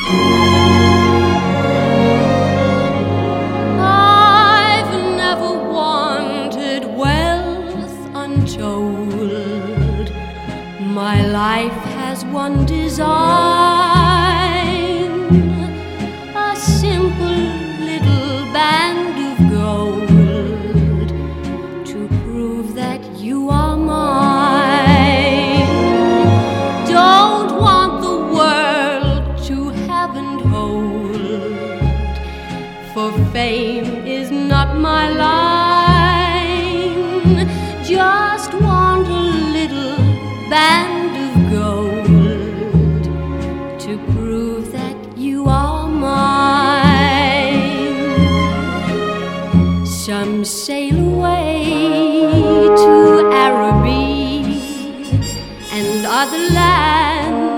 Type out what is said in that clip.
I've never wanted wealth untold. My life has one design, a simple little band of gold to prove that you are mine. Don't want the world to have and hold, for fame is not my line. Just want a little band of gold to prove that you are mine. Some sail away to Araby and other lands